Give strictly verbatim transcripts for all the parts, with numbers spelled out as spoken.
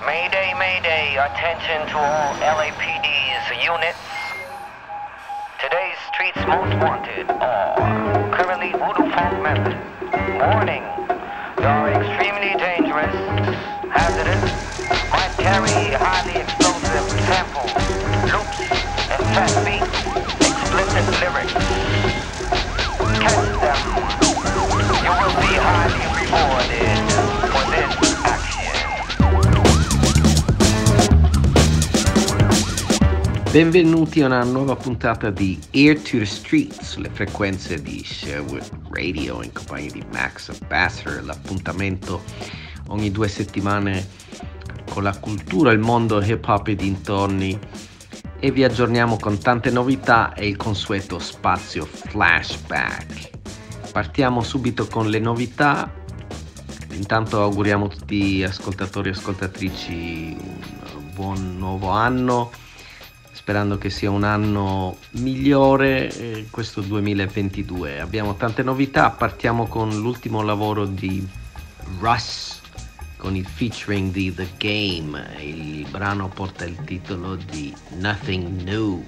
Mayday, mayday, attention to all L A P D's units. Today's streets most wanted are currently Voodoo Funk members. Warning, they are extremely dangerous, hazardous, might carry highly explosive samples, loops, and fast beats, explicit lyrics. Catch them. You will be highly rewarded for this action. Benvenuti a una nuova puntata di Ear to the Street sulle frequenze di Sherwood Radio in compagnia di Max Ambassador, l'appuntamento ogni due settimane con la cultura, il mondo hip hop e dintorni, e vi aggiorniamo con tante novità e il consueto spazio flashback. Partiamo subito con le novità. Intanto auguriamo a tutti gli ascoltatori e ascoltatrici un buon nuovo anno, sperando che sia un anno migliore eh, questo duemilaventidue. Abbiamo tante novità, partiamo con l'ultimo lavoro di Russ con il featuring di The Game. Il brano porta il titolo di Nothing New.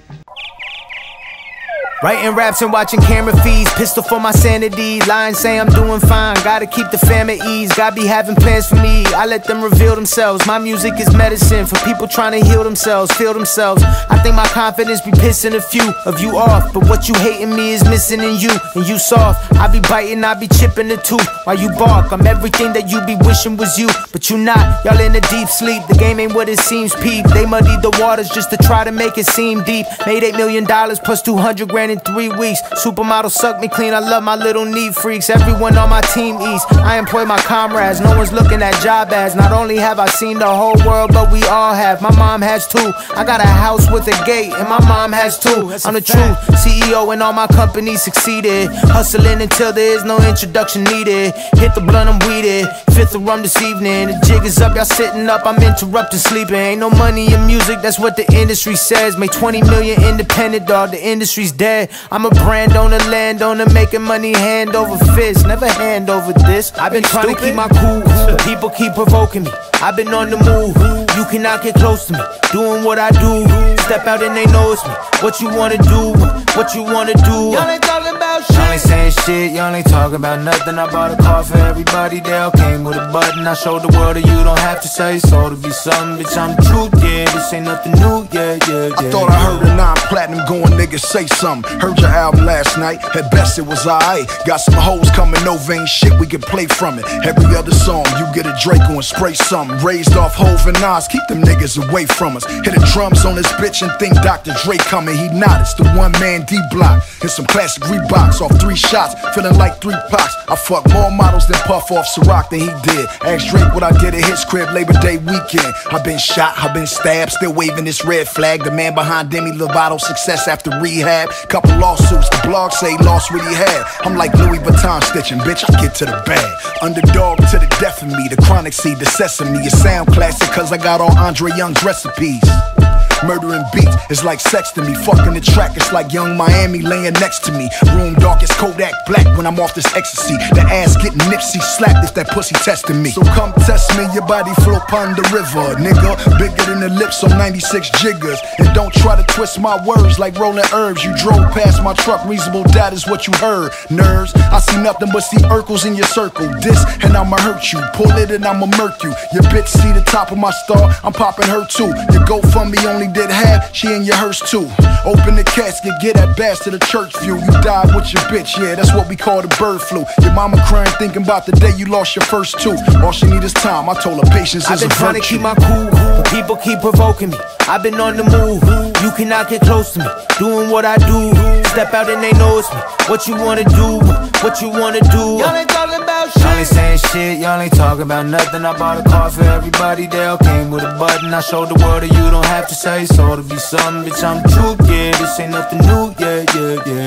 Writing raps and watching camera feeds, pistol for my sanity. Lying say I'm doing fine, gotta keep the fam at ease. God be having plans for me, I let them reveal themselves. My music is medicine for people trying to heal themselves, feel themselves. I think my confidence be pissing a few of you off, but what you hating me is missing in you, and you soft. I be biting, I be chipping the tooth while you bark. I'm everything that you be wishing was you, but you not. Y'all in a deep sleep, the game ain't what it seems, peep. They muddied the waters just to try to make it seem deep. Made eight million dollars plus two hundred grand in three weeks. Supermodel suck me clean, I love my little neat freaks. Everyone on my team eats, I employ my comrades. No one's looking at job ads. Not only have I seen the whole world, but we all have. My mom has too. I got a house with a gate, and my mom has too. I'm the truth, C E O and all my companies succeeded. Hustling until there is no introduction needed. Hit the blunt, I'm weeded. Fifth of rum this evening. The jig is up, y'all sitting up, I'm interrupted sleeping. Ain't no money in music, that's what the industry says. Make twenty million independent, dog, the industry's dead. I'm a brand owner, land owner, making money hand over fist. Never hand over this. I've been trying to keep my cool, but people keep provoking me. I've been on the move, you cannot get close to me. Doing what I do, step out and they notice me. What you wanna do, what you wanna do. Y'all ain't talking about shit. Y'all ain't saying shit, y'all ain't talking about nothing. I bought a car for everybody, they all came with a button. I showed the world that you don't have to say so to be something. Bitch, I'm the truth, yeah, this ain't nothing new, yeah, yeah, yeah. I thought I heard a non-platinum going nigga say something. Heard your album last night, at best it was alright. Got some hoes coming over, ain't shit we can play from it. Every other song, you get a Draco and spray something. Raised off Hov and Nas, keep them niggas away from us. Hit the drums on this bitch and think Doctor Dre coming. He not, it's the one man D-Block. Hit some classic Reeboks off three shots, feeling like three pox. I fuck more models than Puff off Ciroc than he did. Ask Drake what I did at his crib Labor Day weekend. I been shot, I been stabbed, still waving this red flag. The man behind Demi Lovato, success after rehab. Couple lawsuits, the blog say lost what he had. I'm like Louis Vuitton stitching, bitch, I get to the bag. Underdog to the death of me, the chronic seed, the sesame. It sound classic cause I got all Andre Young's recipes. Murdering beats is like sex to me. Fucking the track, it's like Young Miami laying next to me. Room dark as Kodak Black when I'm off this ecstasy. The ass getting Nipsey slapped if that pussy testing me. So come test me, your body flow upon the river. Nigga, bigger than the lips on ninety-six jiggers. And don't try to twist my words like rolling herbs. You drove past my truck, reasonable doubt is what you heard. Nerves, I see nothing but see Urkels in your circle. This, and I'ma hurt you. Pull it and I'ma murk you. Your bitch see the top of my star, I'm popping her too. Your GoFundMe only did half, she in your hearse too. Open the casket, get that bass to the church view. You died with your bitch, yeah, that's what we call the bird flu. Your mama crying thinking about the day you lost your first two. All she need is time, I told her patience is a virtue. I've been trying to keep my cool, but people keep provoking me. I've been on the move, you cannot get close to me. Doing what I do, step out and they notice me. What you wanna do, what you wanna do. Y'all ain't talking about shit. Y'all ain't saying shit, y'all ain't talking about nothing. I bought a car for everybody, they all came with a button. I showed the world that you don't have to say so to be something. Bitch, I'm the truth, yeah, this ain't nothing new, yeah, yeah, yeah,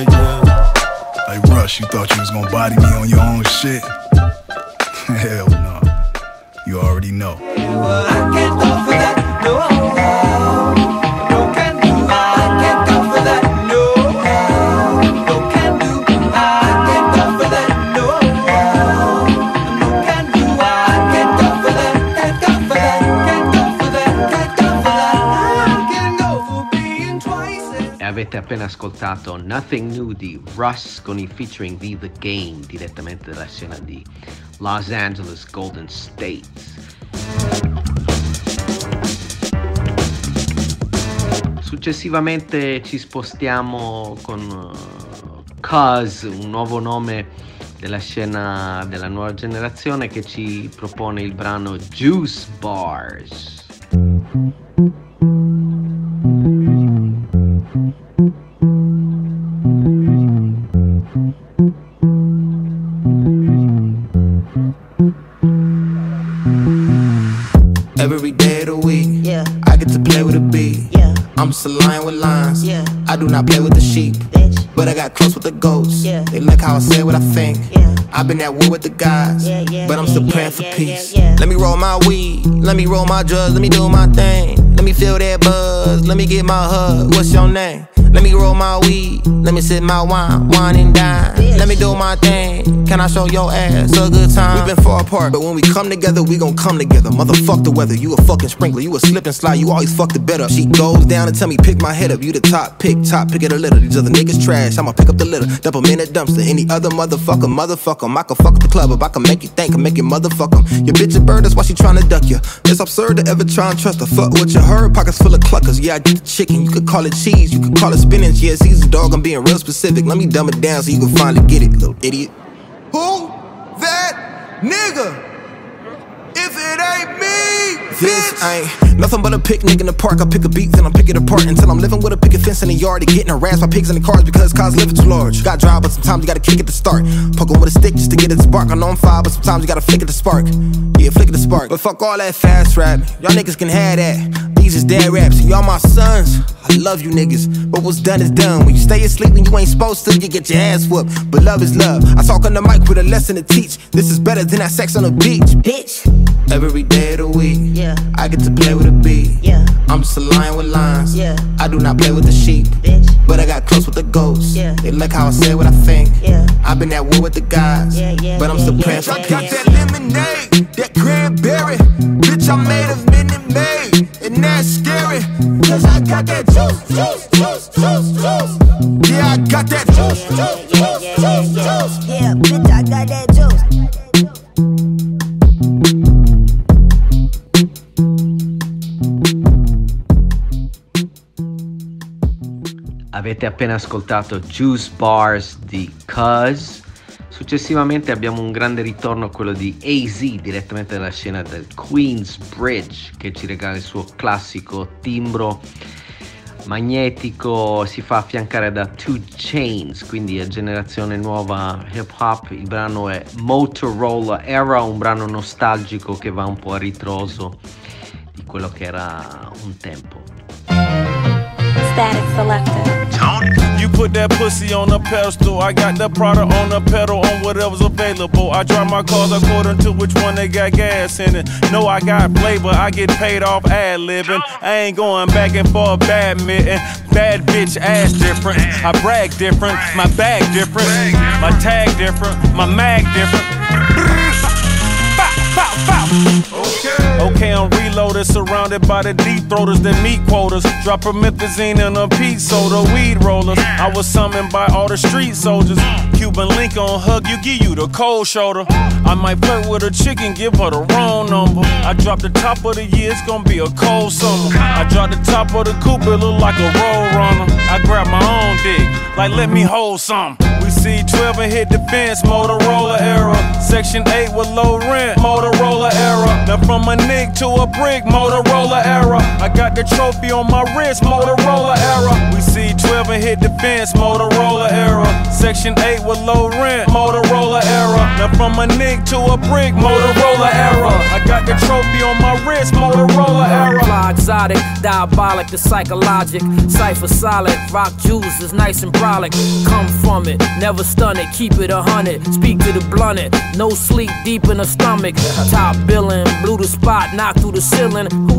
yeah. Hey Rush, you thought you was gonna body me on your own shit? Hell no, you already know. I can't go for that, no. No can do, I can't go for that, no. No can do, I can't go for that, no. No can do, I can't go for that, can't go for that, can't go for Avete appena ascoltato Nothing New di Russ con i featuring di The Game direttamente dalla scena di Los Angeles Golden State. Successivamente ci spostiamo con uh, Cuz, un nuovo nome della scena della nuova generazione, che ci propone il brano Juice Bars. Every day of the week, yeah, I get to play with a beat. Yeah, I'm just a lion with lines. Yeah, I do not play with the sheep, bitch, but I got close with the goats. Yeah, they like how I say what I think. Yeah, I've been at war with the guys, yeah, yeah, but I'm still yeah, praying yeah, for yeah, peace. Yeah, yeah. Let me roll my weed, let me roll my drugs, let me do my thing. Let me feel that buzz, let me get my hug. What's your name? Let me roll my weed, let me sip my wine, wine and dine. Bitch, let me do my thing, can I show your ass a good time? We've been far apart, but when we come together, we gon' come together. Motherfuck the weather, you a fucking sprinkler, you a slip and slide, you always fuck the bed up. She goes down and tell me pick my head up, you the top pick, top pick of the litter. These other niggas trash, I'ma pick up the litter, dump them in a dumpster. Any other motherfucker, motherfuck 'em. I can fuck the club up, I can make you think, I make you motherfuck 'em. Your bitch a bird, that's why she tryna duck you. It's absurd to ever try and trust her. Fuck what you heard, pockets full of cluckers. Yeah, I get the chicken, you could call it cheese, you could call it spinach. Yeah, it's easy, dog, I'm being real specific. Let me dumb it down so you can finally get it, little idiot. Who that nigga? If it ain't me, this ain't nothing but a picnic in the park. I pick a beat, then I pick it apart until I'm living with a picket fence in the yard and getting harassed by pigs in the cars because cars living too large. Got dry, but sometimes you gotta kick it to start. Poke 'em with a stick just to get it to spark. I know I'm fire, but sometimes you gotta flick it to spark. Yeah, flick it to spark. But fuck all that fast rap. Y'all niggas can have that. These is dead raps. Y'all my sons. I love you niggas, but what's done is done. When you stay asleep when you ain't supposed to, you get your ass whooped. But love is love. I talk on the mic with a lesson to teach. This is better than that sex on the beach, bitch. Every day of the week, yeah, I get to play with a beat. Yeah, I'm just a lion with lines. Yeah, I do not play with the sheep, bitch, but I got close with the goats. Yeah, they like how I say what I think. Yeah, I've been at war with the guys. Yeah, yeah, but I'm still yeah, praying yeah, for peace. I got that lemonade, that cranberry. Bitch, I made a Minute Maid, and that's scary. Cause I got that juice, juice, juice, juice, juice. Yeah, I got that juice, juice, juice, juice, juice. Yeah, bitch, I got that juice. Avete appena ascoltato Juice Bars di Cuz. Successivamente abbiamo un grande ritorno, quello di A Z, direttamente dalla scena del Queensbridge, che ci regala il suo classico timbro magnetico. Si fa affiancare da two Chainz, quindi è generazione nuova hip hop. Il brano è Motorola Era, un brano nostalgico che va un po' a ritroso di quello che era un tempo. Static Selector. You put that pussy on a pedestal. I got the product on the pedal on whatever's available. I drive my cars according to which one they got gas in it. No, I got flavor, I get paid off ad-libbing. I ain't going back and forth badminton. Bad bitch ass different. I brag different, my bag different. My tag different, my mag different. Okay. Okay, I'm reloaded, surrounded by the deep throaters, the meat quotas. Drop promethazine in a pea soda, weed rollers. I was summoned by all the street soldiers. Cuban link on hug, you give you the cold shoulder. I might flirt with a chicken, give her the wrong number. I drop the top of the year, it's gonna be a cold summer. I drop the top of the coupe, it look like a road runner. I grab my own dick, like let me hold some. We see twelve and hit the fence, Motorola era. Section eight with low rent, Motorola era. Now from a nig to a brick, Motorola era. I got the trophy on my wrist, Motorola era. We see twelve and hit the fence, Motorola era. Section eight with low rent, Motorola era. Now from a nig to a brick, Motorola era. I got the trophy on my wrist, Motorola era. Fly exotic, diabolic, the psychologic. Cypher solid, rock juice is nice and brolic. Come from it, never stun it, keep it a hundred. Speak to the blunted, no sleep deep in the stomach. Top billing, blew the spot, knocked through the ceiling. Who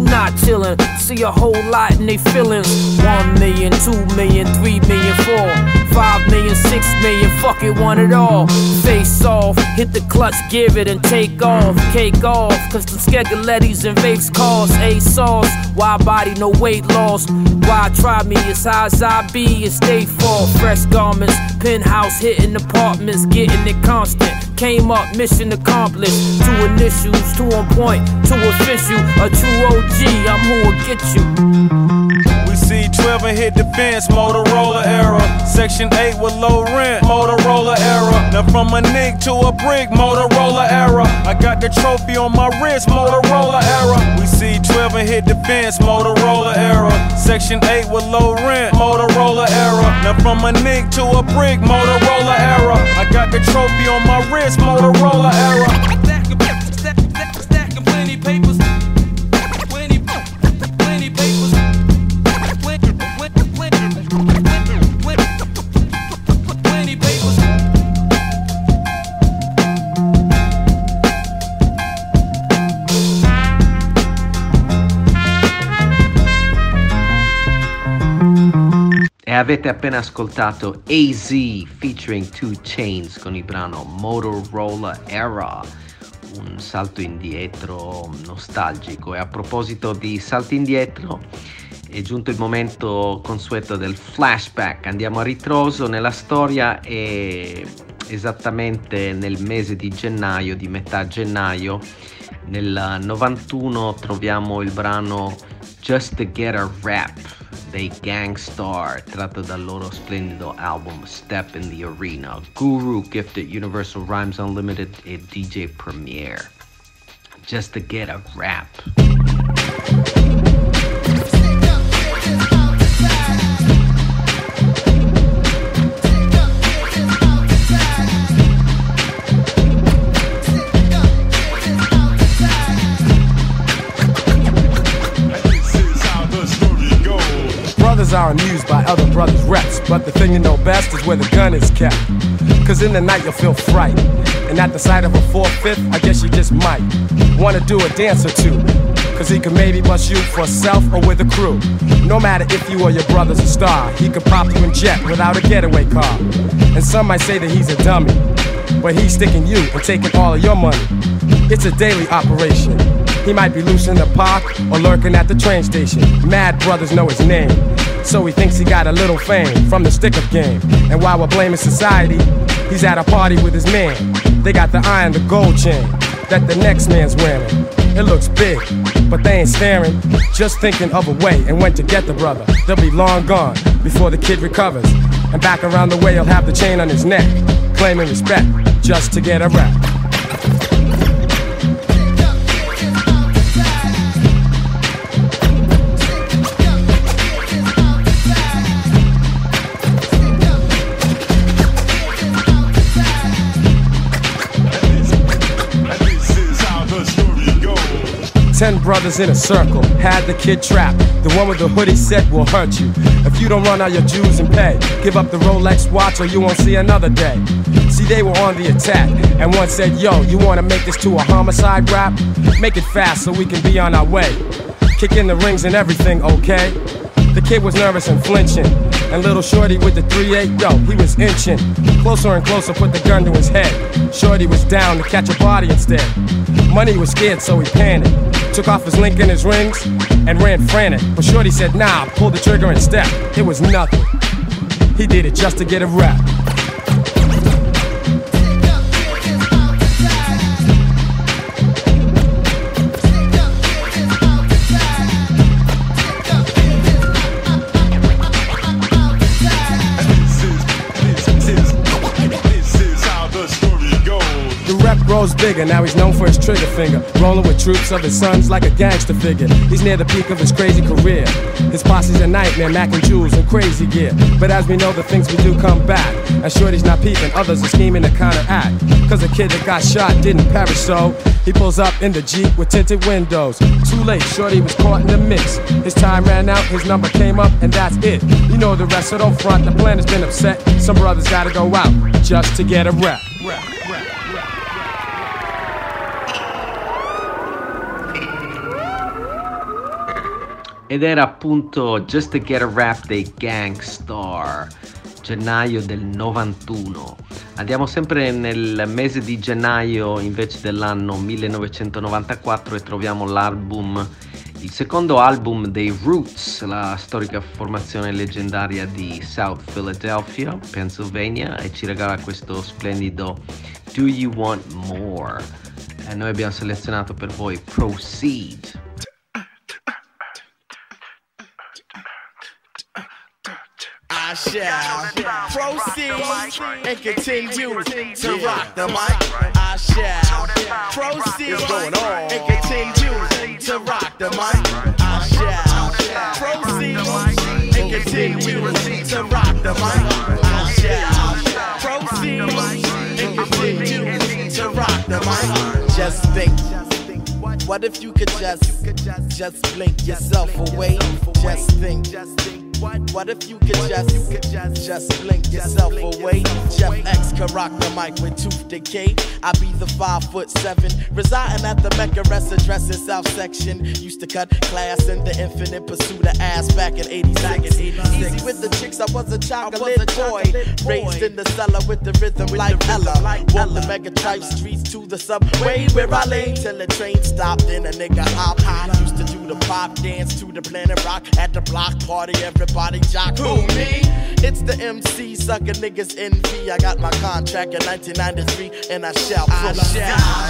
not chillin'. See a whole lot in they feelings. One million, two million, three million, four, five million, six million, fuck it, want it all. Face off, hit the clutch, give it and take off. Cake off, cause the Skegalettis and vapes cost A sauce. Wide body, no weight loss. Why try me as high as I be and stay fall. Fresh garments, penthouse, hitting apartments, getting it constant. Came up, mission accomplished. Two initials, two on point, two official. A true O G, I'm who'll get you. We see twelve and hit the fence, Motorola era. Section eight with low rent, Motorola era. Now from a nig to a brick, Motorola era. I got the trophy on my wrist, Motorola era. We see twelve and hit the fence, Motorola era. Section eight with low rent, Motorola era. Now from a nig to a brick, Motorola era. I got the trophy on my wrist, Motorola era. Stacking plenty papers. Plenty, plenty papers. Plenty papers. E avete appena ascoltato A Z featuring two Chainz con il brano Motorola Era, un salto indietro nostalgico. E a proposito di salti indietro, è giunto il momento consueto del flashback. Andiamo a ritroso nella storia e esattamente nel mese di gennaio, di metà gennaio, nel novantuno troviamo il brano Just to Get a Rap dei Gang Starr, tratto dal loro splendido album Step in the Arena. Guru gifted Universal Rhymes Unlimited e D J Premier. Just to Get a Rap. Brothers are amused by other brothers' reps, but the thing you know best is where the gun is kept. Cause in the night you'll feel fright, and at the sight of a four-fifth, I guess you just might wanna do a dance or two, cause he could maybe bust you for self or with a crew. No matter if you or your brother's a star, he could pop you in jet without a getaway car. And some might say that he's a dummy, but he's sticking you and taking all of your money. It's a daily operation. He might be loose in the park or lurking at the train station. Mad brothers know his name, so he thinks he got a little fame from the stick-up game. And while we're blaming society, he's at a party with his man. They got the eye and the gold chain that the next man's wearing. It looks big, but they ain't staring, just thinking of a way and when to get the brother. They'll be long gone before the kid recovers, and back around the way he'll have the chain on his neck, claiming respect just to get a rap. Ten brothers in a circle, had the kid trapped. The one with the hoodie said will hurt you if you don't run out your dues and pay. Give up the Rolex watch or you won't see another day. See, they were on the attack, and one said, yo, you wanna make this to a homicide rap? Make it fast so we can be on our way. Kick in the rings and everything, okay? The kid was nervous and flinching, and little Shorty with the three eight, yo, he was inching. Closer and closer, put the gun to his head. Shorty was down to catch a body instead. Money was scared, so he panicked. Took off his link and his rings and ran frantic. But Shorty said, nah, pull the trigger and step. It was nothing. He did it just to get a rap. Grows bigger, now he's known for his trigger finger. Rolling with troops of his sons like a gangster figure. He's near the peak of his crazy career. His posse's a nightmare, Mac and Jules and crazy gear. But as we know, the things we do come back. And Shorty's not peeping, others are scheming to counteract. Cause the kid that got shot didn't perish, so he pulls up in the Jeep with tinted windows. Too late, Shorty was caught in the mix. His time ran out, his number came up, and that's it. You know the rest, so don't front, the plan has been upset. Some brothers gotta go out just to get a rap. Rap, rap. ed era appunto Just to Get a Rap dei Gang Starr, gennaio del novantuno. Andiamo sempre nel mese di gennaio invece dell'anno millenovecentonovantaquattro e troviamo l'album, il secondo album dei Roots, la storica formazione leggendaria di South Philadelphia, Pennsylvania, e ci regala questo splendido Do You Want More? E noi abbiamo selezionato per voi Proceed. I shall proceed and continue to rock the mic. I shall proceed and continue to rock the mic. I shall proceed and continue to rock the mic. I shall proceed and continue to rock the mic. Just think, what if you could just, just blink yourself away? Just think. What if you could just, just blink yourself away? Jeff X could rock the mic with tooth decay. I be the five foot seven, residing at the Mecca Rest address in South Section. Used to cut class in the infinite pursuit of ass back in eighty-six. Easy with the chicks, I was a chocolate boy. Raised in the cellar with the rhythm like Ella. Walked the Mega Tribe streets to the subway where I lay till the train stopped and a nigga hop. Used to do the pop dance to the Planet Rock at the block party. Everybody jock. Who, me? It's the M C sucking niggas envy. I got my contract in nineteen ninety-three and I shall proceed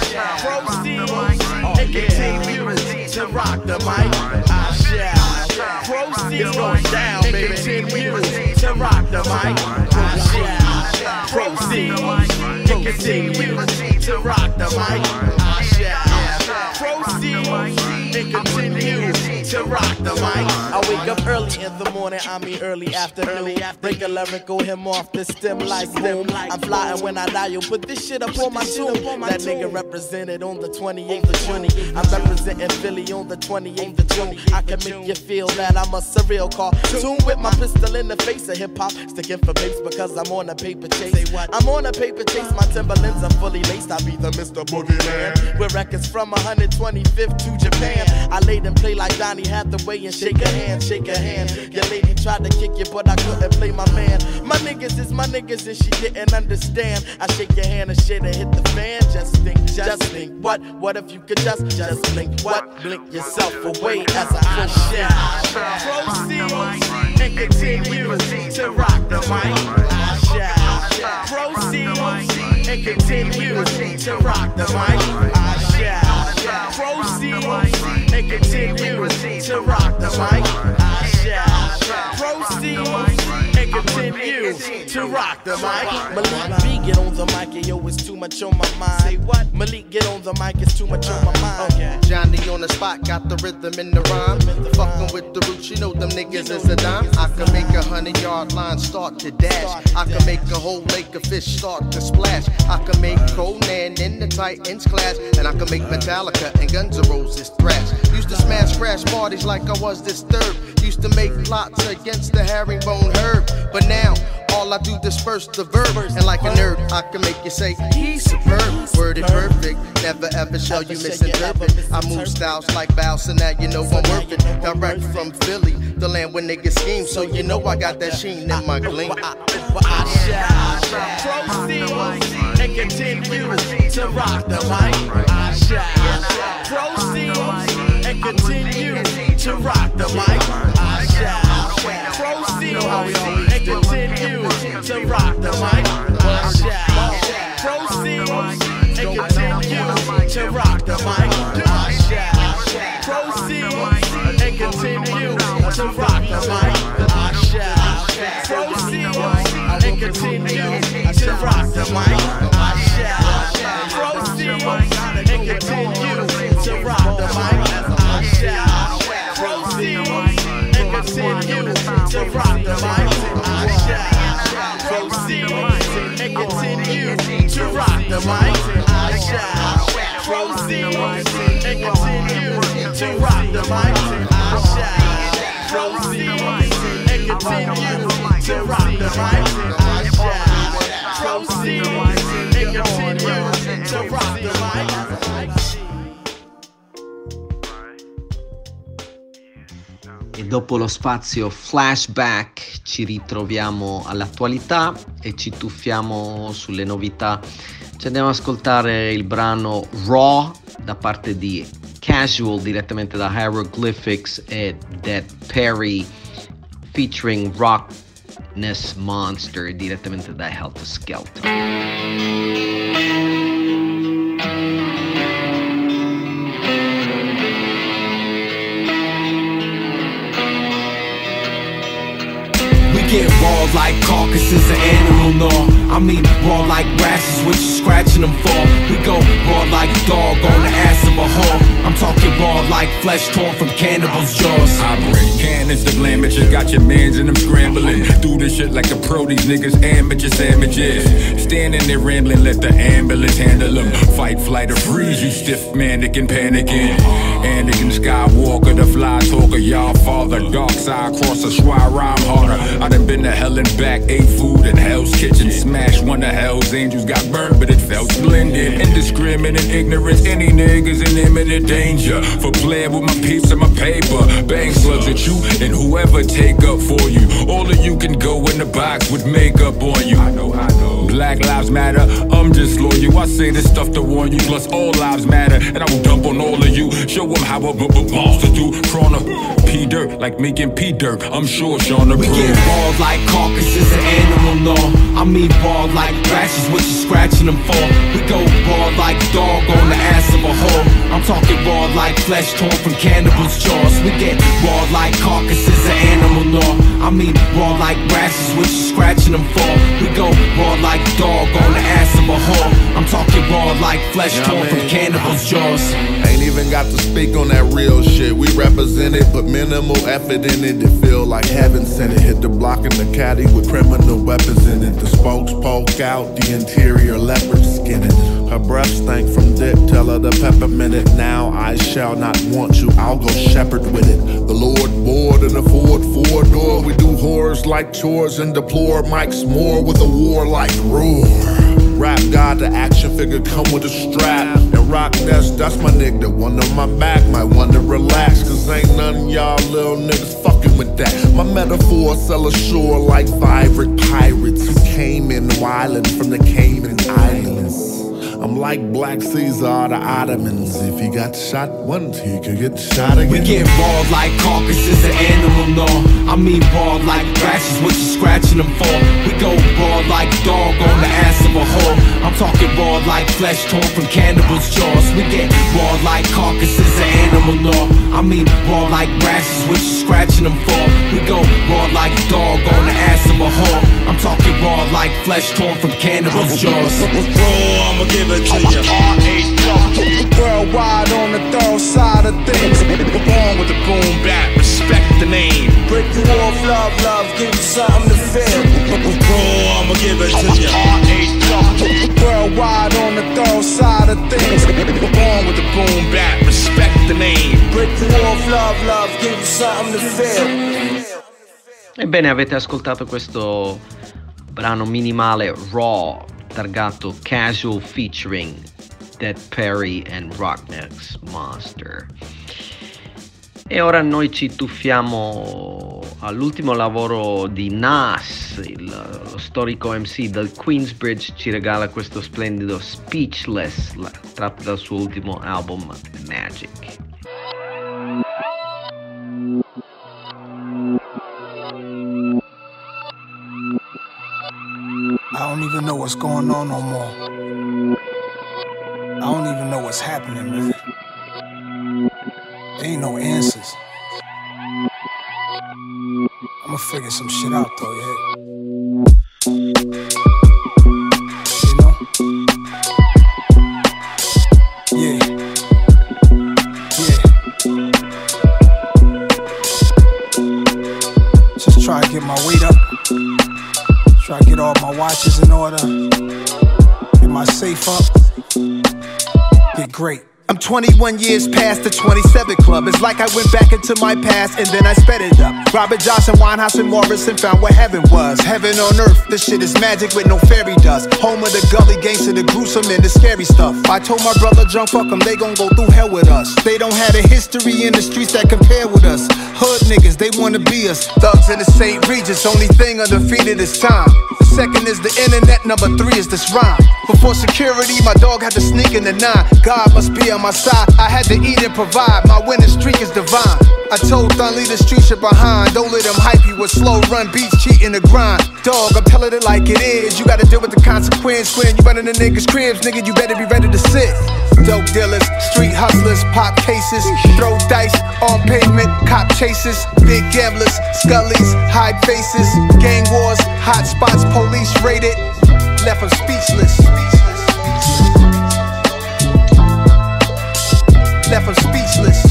and continue to rock the mic. I shall proceed and continue to rock the mic. I shall proceed and continue to rock the mic. I shall proceed and continue to rock the mic. I wake up early in the morning, I mean early afternoon. Break a lyrical him off the stem like boom. I'm flying when I dial, put this shit up on my tune. That nigga represented on the twenty-eighth of June. I'm representing Philly on the twenty-eighth of June. I can make you feel that I'm a surreal cartoon with my pistol in the face of hip hop, sticking for bass because I'm on a paper chase. I'm on a paper chase, my Timberlands are fully laced. I be the Mister Boogeyman with records from one hundred twenty-fifth to Japan. I laid and play like Donny Hathaway and shake a hand, shake a hand. Your lady tried to kick you, but I couldn't play my man. My niggas is my niggas and she didn't understand. I shake your hand and shit and hit the fan. Just think, just think, what? What if you could just, just blink, what? Blink yourself away as I proceed. Proceed and continue to rock the mic. I shall proceed and continue to rock the mic. I shall proceed and continue to rock the mic. I shall proceed and continue to rock the mic. Malik B, get on the mic, and yo, it's too much on my mind. Say what? Malik, get on the mic, it's too much on my mind. Okay. Johnny on the spot, got the rhythm in the rhyme. Fucking with the roots, you know them niggas is a dime. I can make a hundred yard line start to dash. I can make a whole lake of fish start to splash. I can make Conan in the Titans class, and I can make Metallica and Guns N' Roses thrash. Used to smash crash parties like I was disturbed. Used to make plots against the herringbone herb, but now all I do disperse the verb, and like a nerd, I can make you say he's superb. Worded perfect, never ever shall you misinterpret. I move styles like Bow, so now you know I'm worth it. Direct from Philly, the land where niggas scheme, so you know I got that sheen in my gleam. I shall proceed and continue to rock the mic. I shall proceed and continue to rock the mic. I shall proceed and continue to rock the mic. I shall proceed and continue to rock the mic. I shall proceed and continue to rock the mic. I shall proceed and continue to rock the mic. I shall proceed and continue to rock the mic. I shall proceed and continue to rock the mic. I shall proceed and continue to rock the mic. I shall proceed and continue to rock the mic. I shall proceed and continue to rock the mic. I shall proceed and continue to rock the mic. E dopo lo spazio flashback ci ritroviamo all'attualità e ci tuffiamo sulle novità. Ci andiamo ad ascoltare il brano Raw da parte di Casual direttamente da Hieroglyphics e Dead Perry featuring Rockness Monster direttamente da Helter Skelter. Get raw like carcasses of animal gnaw. I mean raw like rashes with you scratching them for. We go raw like dog on the ass of a whore. I'm talking raw like flesh torn from cannibals' jaws. I bring cannons to blame it, just got your mans and I'm scrambling. Do this shit like a pro, these niggas amateur sandwiches. Standing there rambling, let the ambulance handle them. Fight, flight, or freeze, you stiff mannequin panicking. Anakin Skywalker, the fly talker, y'all father. Dark side crosser, schwa rhyme harder. I done been to hell and back, ate food in Hell's Kitchen. Smashed one of Hell's Angels, got burned, but it felt splendid. Indiscriminate ignorance, any niggas in imminent danger. For playing with my peeps and my paper. Bang slugs at you and whoever take up for you. All of you can go in the box with makeup on you. I know, I know. Black lives matter, I'm just loyal. I say this stuff to warn you, plus all lives matter. And I will dump on all of you, show them how a monster do. Prana, P dirt, like making P dirt. I'm sure Sean We get bald like carcasses of animal gnaw. I mean bald like rashes, what you scratching them for. We go bald like dog on the ass of a whore. I'm talking raw like flesh torn from cannibals' jaws. We get raw like carcasses of animal gnaw. I mean raw like rashes, what you scratching them for. We go raw like dog on the ass of a whore. I'm talking raw like flesh Yeah, torn man. from cannibals' jaws. Ain't even got to speak on that real shit. We represent it, put minimal effort in it. It feel like heaven sent it. Hit the block in the caddy with criminal weapons in it. The spokes poke out, the interior leopard skin it. Her breath stank from dip, tell her to peppermint it. Now I shall not want you, I'll go shepherd with it. The Lord bored in a Ford four door. We do horrors like chores and deplore mics more with a warlike roar. Rap God, the action figure come with a strap. And rock that's, that's my nigga. One on my back, might wanna relax. Cause ain't none of y'all little niggas fucking with that. My metaphor sell ashore like vibrant pirates who came in wildin' from the Cayman Islands. I'm like Black Caesar, the Ottomans. If he got shot once, he could get shot again. We get bald like carcasses of animal gnaw. I mean bald like rashes, what you scratching them for. We go bald like dog on the ass of a whore. I'm talking bald like flesh torn from cannibals' jaws. We get bald like carcasses of animal gnaw. I mean bald like rashes, what you scratching them for. We go bald like dog on the ass of a whore. I'm talking bald like flesh torn from cannibals' jaws. Bro, I'ma give it to you. R H Worldwide on the thorough side of things. Born with the boom bap, respect the name. Break you off, love, love, give you something to feel. Bro, I'ma give it to you. R H Worldwide on the thorough side of things. Born with the boom bap, respect the name. Break you off, love, love, give you something to feel. Ebbene, avete ascoltato questo brano minimale Raw targato Casual featuring Dead Perry and Rockness Monster. E ora noi ci tuffiamo all'ultimo lavoro di Nas, il, lo storico M C del Queensbridge ci regala questo splendido Speechless tratto dal suo ultimo album Magic. I don't even know what's going on no more. I don't even know what's happening, man. There ain't no answers. I'ma figure some shit out though, yeah. You know? Yeah. Yeah. Just try to get my weight up. Try to get all my watches in order. Get my safe up. Get great. I'm twenty-one years past the twenty-seven club. It's like I went back into my past and then I sped it up. Robert Johnson, Winehouse, and Morrison found what heaven was. Heaven on earth, this shit is magic with no fairy dust. Home of the gully gangster, the gruesome and the scary stuff. I told my brother, jump fuck them, they gon' go through hell with us. They don't have a history in the streets that compare with us. Hood niggas, they wanna be us. Thugs in the Saint Regis, only thing undefeated is time. The second is the internet, number three is this rhyme. Before security, my dog had to sneak in the nine. God must be on my side, I had to eat and provide. My winning streak is divine. I told Thun, leave the street shit behind. Don't let them hype you with slow run beats, cheating the grind. Dog, I'm telling it like it is. You gotta deal with the consequence when you running the niggas' cribs. Nigga, you better be ready to sit. Dope dealers, street hustlers, pop cases, throw dice on pavement, cop chases, big gamblers, scullies, hide faces, gang wars, hot spots, police raided, left them speechless. Left them speechless.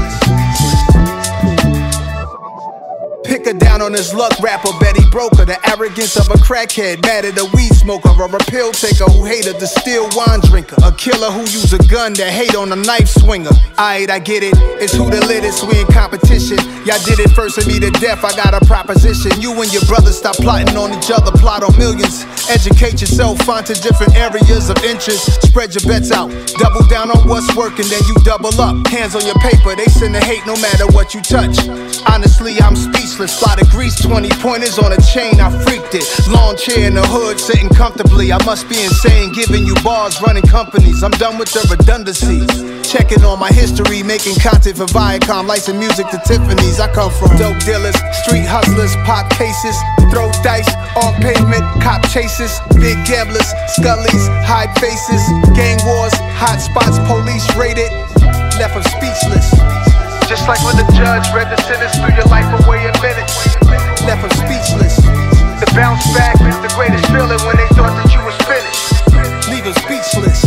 Pick her down on his luck rapper, Betty Broker. The arrogance of a crackhead, mad at a weed smoker, or a pill taker who hated the still wine drinker. A killer who use a gun that hate on a knife swinger. Aight, I get it, it's who the littest, we in competition. Y'all did it first and me to death, I got a proposition. You and your brothers stop plotting on each other, plot on millions. Educate yourself, find to different areas of interest. Spread your bets out, double down on what's working, then you double up. Hands on your paper, they send the hate no matter what you touch. Honestly, I'm speechless. Fly to Greece, twenty pointers on a chain, I freaked it. Lawn chair in the hood, sitting comfortably. I must be insane, giving you bars, running companies. I'm done with the redundancies. Checking on my history, making content for Viacom, licensing music to Tiffany's. I come from dope dealers, street hustlers, pop cases, throw dice on pavement, cop chases, big gamblers, scullies, hide faces, gang wars, hot spots, police raided, left them speechless. Just like when the judge read the sentence, threw your life away in minutes, left them speechless. The bounce back is the greatest feeling when they thought that you was finished. Leave them speechless.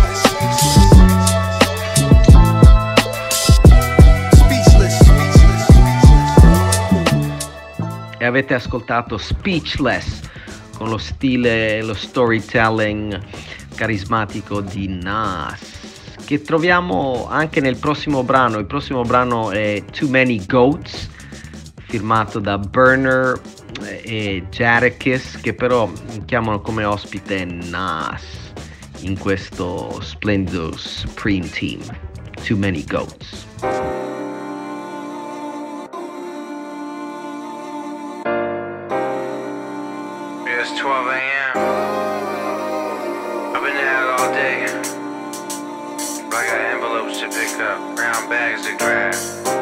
E avete ascoltato Speechless con lo stile e lo storytelling carismatico di Nas, che troviamo anche nel prossimo brano. Il prossimo brano è Too Many Goats, firmato da Burner e Jadakiss, che però chiamano come ospite Nas in questo splendido Supreme Team. Too Many Goats. Yeah, it's twelve a.m. I've been out all day. I got envelopes to pick up, brown bags to grab.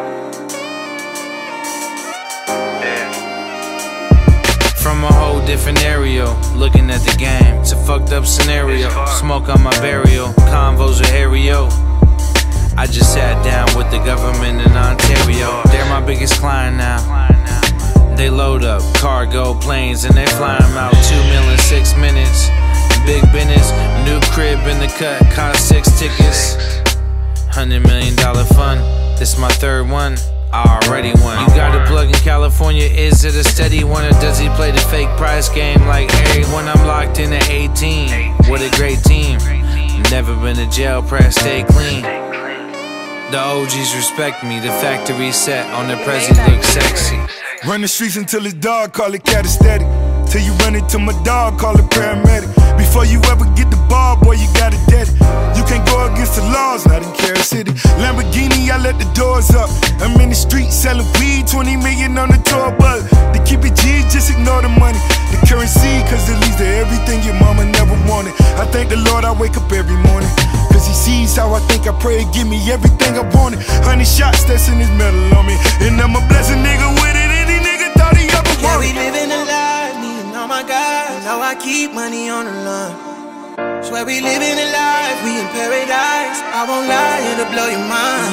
Yeah. From a whole different area, looking at the game. It's a fucked up scenario. Smoke on my burial, convos with Harry-O. I just sat down with the government in Ontario. They're my biggest client now. They load up cargo planes and they fly them out. Two mil in six minutes. Big business, new crib in the cut, cost six tickets. Hundred million dollar fund, this my third one, I already won. You got a plug in California, is it a steady one? Or does he play the fake price game like everyone? I'm locked in at eighteen, what a great team. Never been to jail, press stay clean. The O Gs respect me, the factory set on the Prezi look sexy. Run the streets until it's dark, call it catastatic. Till you run into my dog, call it paramedic. Before you ever get the ball, boy, you got it dead. You can't go against the laws, not in Carol City. Lamborghini, I let the doors up. I'm in the street selling weed, twenty million on the tour bus. To keep it G, just ignore the money. The currency, cause it leads to everything your mama never wanted. I thank the Lord I wake up every morning. Cause he sees how I think, I pray, give me everything I wanted. Hundred shots, that's in his medal on me. And I'm a blessed nigga with it, any nigga thought he ever wanted. Yeah, we living a life, me and all my guys. Now I keep money on the line. Swear we living a life, we in paradise. I won't lie, it'll blow your mind.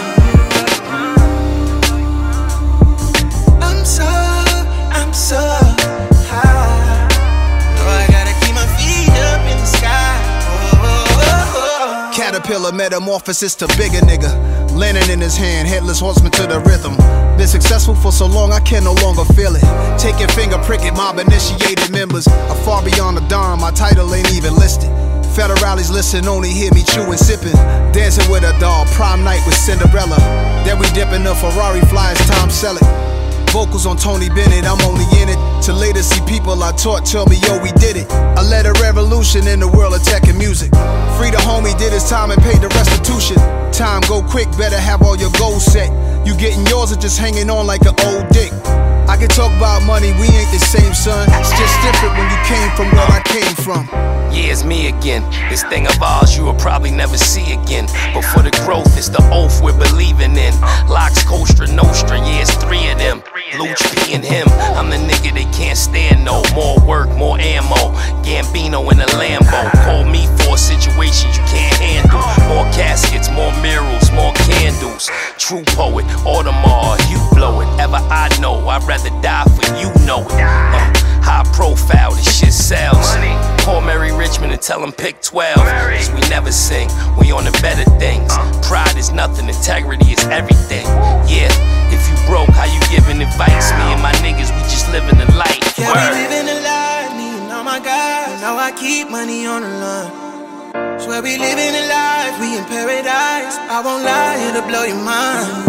I'm so, I'm so high. Know I gotta keep my feet up in the sky. Oh, oh, oh. Caterpillar metamorphosis to bigger nigga. Lantern in his hand, headless horseman to the rhythm. Been successful for so long I can no longer feel it. Taking finger pricking mob initiated members. I'm far beyond the dawn, my title ain't even listed. Federales listen, only hear me chewing, sipping. Dancing with a doll, prom night with Cinderella. Then we dip in the Ferrari, fly as Tom Selleck. Vocals on Tony Bennett, I'm only in it to later see people I taught tell me, yo, we did it. I led a revolution in the world of tech and music. Free the homie, did his time and paid the restitution. Time go quick, better have all your goals set. You getting yours or just hanging on like an old dick? I can talk about money, we ain't the same, son. It's just different when you came from where I came from. Yeah, it's me again. This thing of ours you will probably never see again. But for the growth, it's the oath we're believing in. Locks, Kostra, Nostra, yeah, it's three of them. Luch P and him, I'm the nigga they can't stand no. More work, more ammo. Gambino in a Lambo. Call me for situations you can't handle. More caskets, more murals, more candles. True poet, Audemars, you blow it. Ever I know, I'd rather die for you know it. Uh, high profile, this shit sells. Call Mary Richmond and tell him pick twelve. Cause we never sing, we on the better things. Pride is nothing, integrity is everything. Yeah, if you broke, how you giving advice? Me and my niggas, we just living the life. Yeah, we living a life, me and all my guys. Now I keep money on the line. Swear we living a life, we in paradise. I won't lie, it'll blow your mind.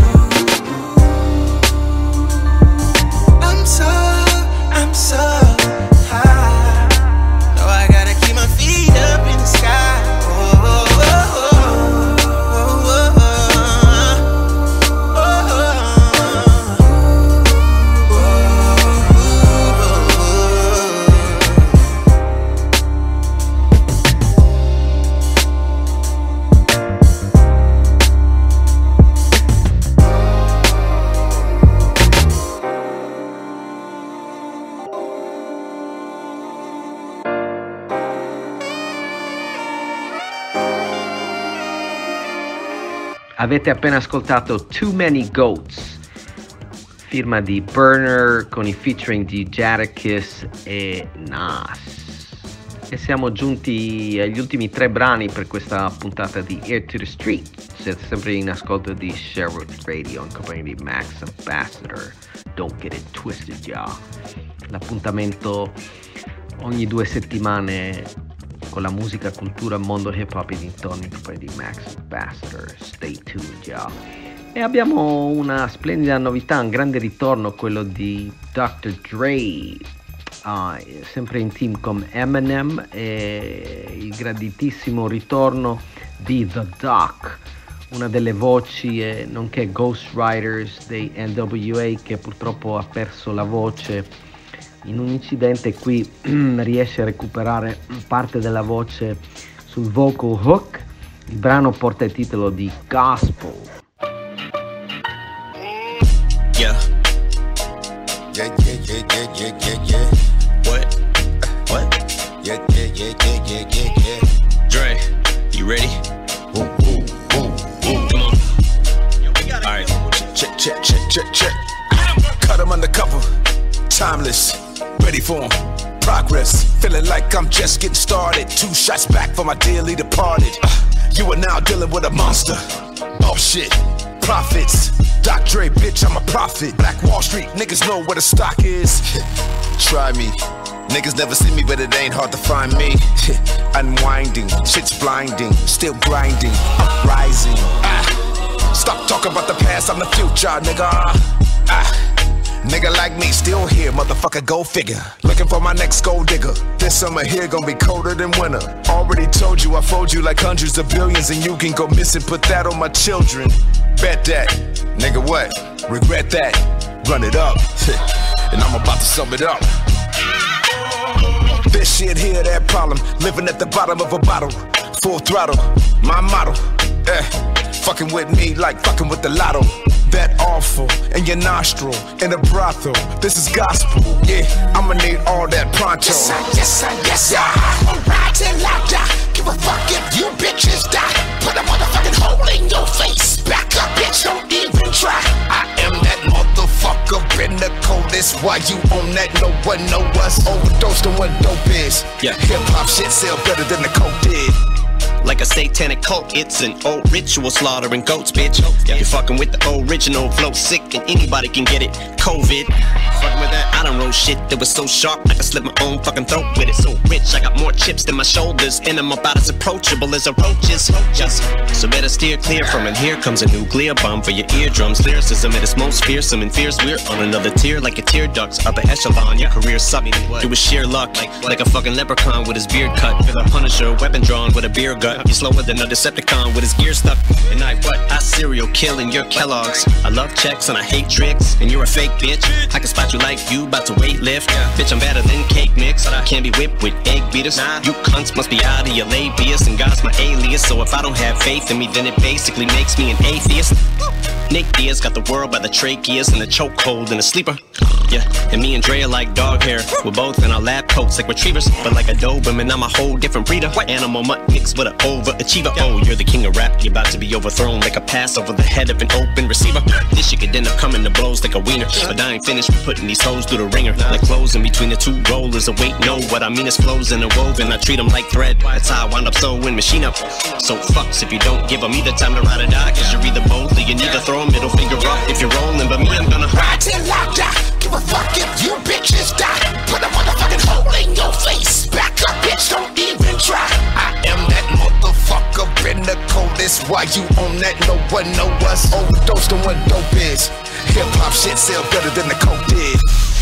I'm so, I'm so high. No, I gotta keep my feet up in the sky. Oh, oh, oh, oh, oh, oh, oh, Avete appena ascoltato Too Many Goats, firma di Burner con i featuring di Jadakiss e Nas. E siamo giunti agli ultimi tre brani per questa puntata di Air to the Street. Siete sempre in ascolto di Sherwood Radio in compagnia di Max Ambassador. Don't get it twisted, y'all. L'appuntamento ogni due settimane con la musica, cultura, mondo hip hop e dintorni in compagnia di Max Ambassador. Stay tuned, y'all. E abbiamo una splendida novità, un grande ritorno, quello di doctor Dre, uh, sempre in team con Eminem, e il graditissimo ritorno di The Doc, una delle voci e nonché ghostwriters dei N W A, che purtroppo ha perso la voce in un incidente. Qui riesce a recuperare parte della voce sul vocal hook. Il brano porta il titolo di Gospel. Yeah. Yeah, yeah, yeah, yeah, yeah, yeah, yeah. What? What? Yeah, yeah, yeah, yeah, yeah, yeah, yeah. Dre, you ready? Ooh, ooh, ooh, ooh. Come on. All right. Check, check, check, check, check. Cut him undercover. Timeless. Ready for him. Progress. Feeling like I'm just getting started. Two shots back for my dearly departed. Uh, you are now dealing with a monster. Oh shit. Profits. Doc Dre, bitch, I'm a prophet. Black Wall Street, niggas know where the stock is. Try me. Niggas never see me, but it ain't hard to find me. Unwinding, shit's blinding. Still grinding, uprising. Ah. Stop talking about the past, I'm the future, nigga. Ah. Nigga like me, still here, motherfucker, go figure. Looking for my next gold digger. This summer here gon' be colder than winter. Already told you I fold you like hundreds of billions, and you can go missing, put that on my children. Bet that, nigga what? Regret that, run it up. And I'm about to sum it up. This shit here, that problem. Living at the bottom of a bottle. Full throttle, my motto. Eh, fucking with me like fucking with the lotto. That awful in your nostril, in a brothel. This is gospel, yeah. I'ma need all that pronto. Yes, I, yes, I, yes, I. I'll ride till I die. Give a fuck if you bitches die. Put a motherfucking hole in your face. Back up, bitch, don't even try. I am that motherfucker, been the coldest. Why you on that? No one know us. Overdosed on what dope is. Yeah. Hip hop shit sell better than the coke did. Like a satanic cult, it's an old ritual slaughtering goats, bitch. You're fucking with the original flow, sick and anybody can get it. COVID. fucking with that. I done wrote shit that was so sharp I could slit my own fucking throat with it. So rich, I got more chips than my shoulders, and I'm about as approachable as a roaches. Just so better steer clear from it. Here comes a nuclear bomb for your eardrums. Lyricism at its most fearsome and fierce. We're on another tier like your tear ducts. Upper echelon, your career sucked. It was sheer luck, like like a fucking leprechaun with his beard cut. Feel a Punisher, weapon drawn with a beer gut. You're slower than a Decepticon with his gear stuck. And I what? I serial killing your Kellogg's. I love checks and I hate tricks. And you're a fake bitch. I can spot you like you about to weight lift. Bitch, I'm better than cake mix. I can't be whipped with egg beaters. You cunts must be out of your labius. And God's my alias. So if I don't have faith in me, then it basically makes me an atheist. Nick Diaz got the world by the tracheas and the chokehold and a sleeper. Yeah, and me and Dre are like dog hair. We're both in our lab coats like retrievers. But like a Doberman, I'm a whole different breeder. Animal mutt mixed with an overachiever. Oh, you're the king of rap. You're about to be overthrown like a pass over the head of an open receiver. This shit could end up coming to blows like a wiener. But I ain't finished with putting these hoes through the ringer. Like clothes in between the two rollers. Oh wait, no, what I mean is flows interwoven. I treat them like thread. That's how I wind up sewing machine up. So fucks if you don't give them either time to ride or die. Cause you're either both or you need to throw a middle finger up if you're rolling. But me, I'm gonna ride till I die. Give a fuck if you bitches die. Put a motherfucking hole in your face. Back up, bitch, don't even try. I am that motherfucker in the coldest. Why you on that? No one know us. Overdosed on what dope is. Hip hop shit sell better than the coke did.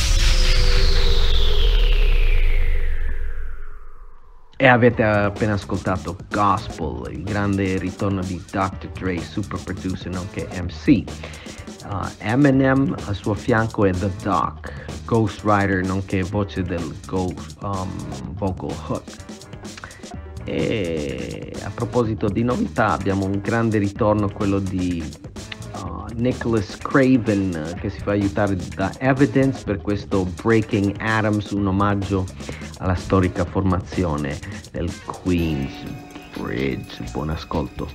E avete appena ascoltato Gospel, il grande ritorno di doctor Dre, super producer nonché M C. Uh, Eminem al suo fianco è The Doc, Ghost Rider nonché voce del Ghost um, vocal hook. E a proposito di novità abbiamo un grande ritorno, quello di uh, Nicholas Craven, uh, che si fa aiutare da Evidence per questo Breaking Atoms, un omaggio alla storica formazione del Queens Bridge. Buon ascolto.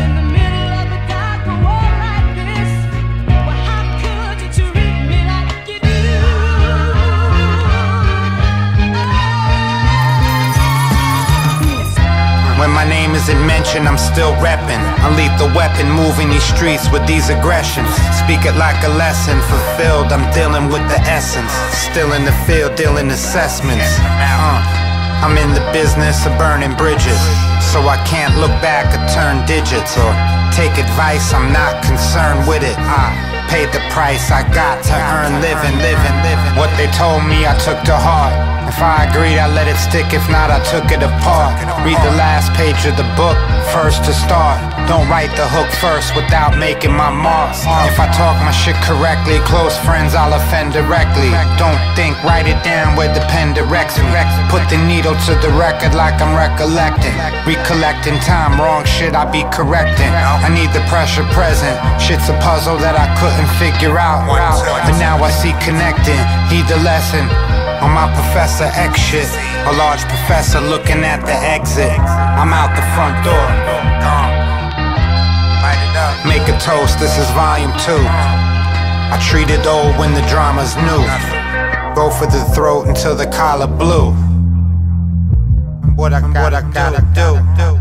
When my name isn't mentioned, I'm still reppin'. A lethal weapon moving these streets with these aggressions. Speak it like a lesson fulfilled. I'm dealing with the essence. Still in the field, dealing assessments. Uh, I'm in the business of burning bridges. So I can't look back or turn digits or take advice. I'm not concerned with it. I paid the price I got to earn living, living, living. What they told me I took to heart. If I agreed, I let it stick. If not, I took it apart. Read the last page of the book first to start. Don't write the hook first without making my mark. If I talk my shit correctly, close friends I'll offend directly. Don't think, write it down where the pen directs me. Put the needle to the record like I'm recollecting. Recollecting time, wrong shit I be correcting. I need the pressure present. Shit's a puzzle that I couldn't figure out. But now I see connecting. Heed the lesson. On my Professor X shit, a large professor looking at the exit. I'm out the front door. Make a toast, this is volume two. I treat it old when the drama's new. Go for the throat until the collar blue. What I gotta, what I gotta do.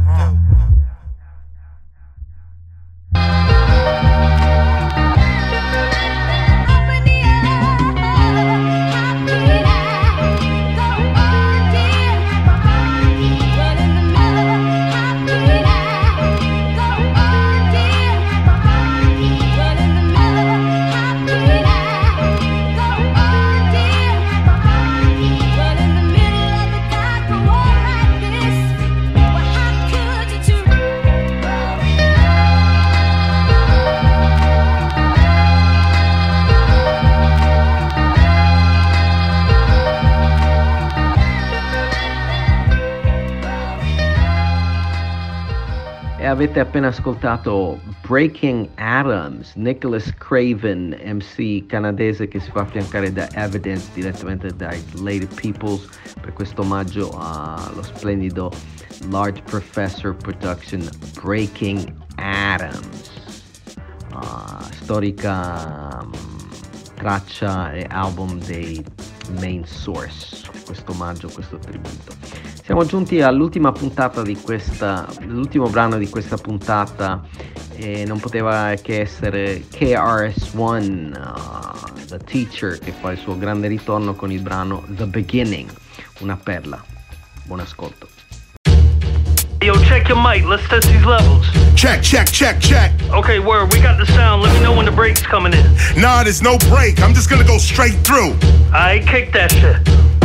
Avete appena ascoltato Breaking Atoms, Nicholas Craven, M C canadese che si fa affiancare da Evidence direttamente dai Lady Peoples per questo omaggio allo splendido Large Professor Production Breaking Atoms, uh, storica um, traccia e album dei Main Source, questo omaggio, questo tributo. Siamo giunti all'ultima puntata di questa, l'ultimo brano di questa puntata e non poteva che essere K R S One, uh, The Teacher, che fa il suo grande ritorno con il brano The Beginning, una perla. Buon ascolto. Yo, check your mic. Let's test these levels. Check, check, check, check. Okay, word. We got the sound. Let me know when the break's coming in. Nah, there's no break. I'm just gonna go straight through. Alright, kick that shit.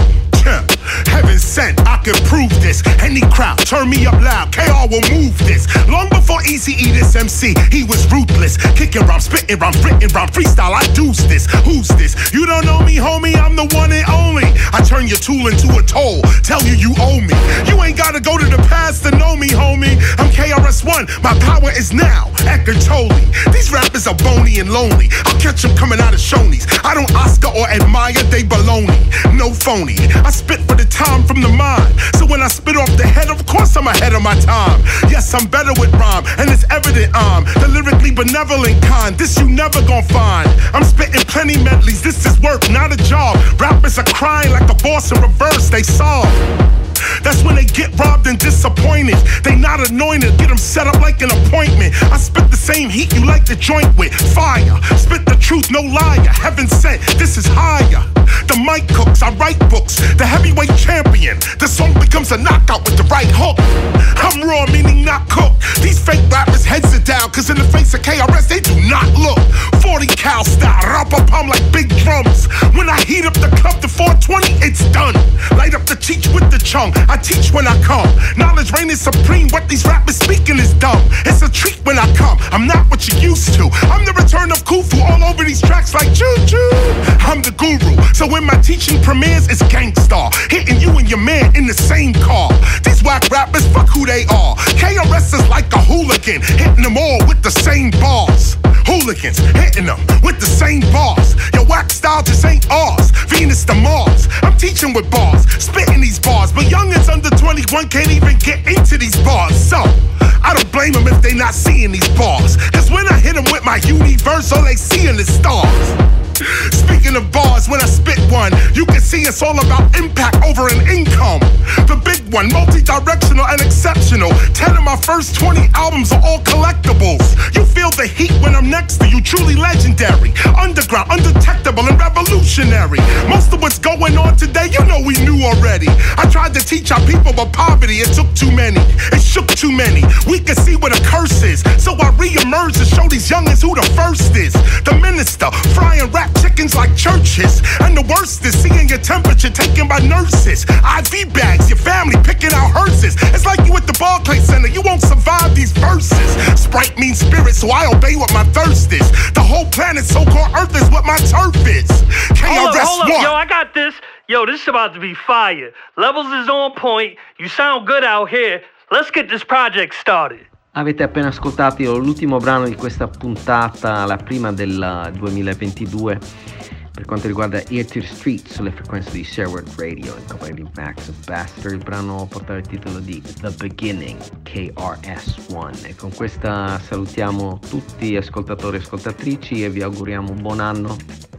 Heaven sent, I can prove this. Any crowd, turn me up loud, K R will move this. Long before Eazy-E, this M C, he was ruthless. Kicking rhymes, spitting rhymes, written rhyme, freestyle, I deuce this. Who's this? You don't know me, homie, I'm the one and only. I turn your tool into a toll, tell you you owe me. You ain't gotta go to the past to know me, homie. I'm K R S One, my power is now, Eckhart Tolle. These rappers are bony and lonely, I'll catch them coming out of Shoney's. I don't Oscar or admire, they baloney. No phony, I spit for the time from the mind. So when I spit off the head, of course I'm ahead of my time. Yes, I'm better with rhyme, and it's evident I'm the lyrically benevolent kind. This you never gon' find. I'm spitting plenty medleys, this is work, not a job. Rappers are crying like a boss in reverse, they sob. That's when they get robbed and disappointed. They not anointed, get them set up like an appointment. I spit the same heat you like to joint with. Fire, spit the truth, no liar. Heaven sent, this is higher. The mic cooks, I write books. The heavyweight champion, the song becomes a knockout with the right hook. I'm raw, meaning not cooked. These fake rappers heads are down, cause in the face of K R S they do not look. forty cal style, rap-a-pum like big drums. When I heat up the club to four twenty, it's done. Light up the teach with the chunk, I teach when I come. Knowledge reign is supreme, what these rappers speaking is dumb. It's a treat when I come, I'm not what you used to. I'm the return of Khufu, all over these tracks like choo-choo. I'm the guru, so when my teaching premieres, it's gangstar. Hitting you and your man in the same car. These whack rappers, fuck who they are. K R S is like a hooligan, hitting them all with the same bars. Hooligans, hitting them with the same bars. Your whack style just ain't ours. Venus to Mars, I'm teaching with bars, spitting these bars. But youngins under twenty-one can't even get into these bars. So, I don't blame them if they not seeing these bars. Cause when I hit them with my universe, all they seeing is stars. Speaking of bars, when I spit one, you can see it's all about impact over an income. The big one, multi-directional and exceptional. Ten of my first twenty albums are all collectibles. You feel the heat when I'm next to you, truly legendary. Underground, undetectable and revolutionary. Most of what's going on today, you know we knew already. I tried to teach our people about poverty, it took too many. It shook too many. We can see what a curse is. So I re-emerge to show these youngins who the first is. The minister, frying rap chickens like churches. And the worst is seeing your temperature taken by nurses. I V bags, your family picking out hearses. It's like you at the Barclays Center, you won't survive these verses. Sprite means spirit, so I obey what my thirst is. The whole planet, so-called Earth, is what my turf is. K R S One. Hold up, hold up, yo, I got this. Yo, this is about to be fire. Levels is on point. You sound good out here. Let's get this project started. Avete appena ascoltato l'ultimo brano di questa puntata, la prima del duemilaventidue, per quanto riguarda Ear to the Street sulle frequenze di Sherwood Radio in compagnia di Max Ambassador. Il brano portava il titolo di The Beginning, K R S One. E con questa salutiamo tutti gli ascoltatori e ascoltatrici e vi auguriamo un buon anno.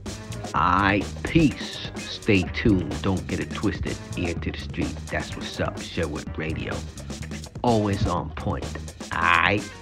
Aight, peace. Stay tuned, don't get it twisted. Ear to the Street, that's what's up. Sherwood Radio, always on point. Aight.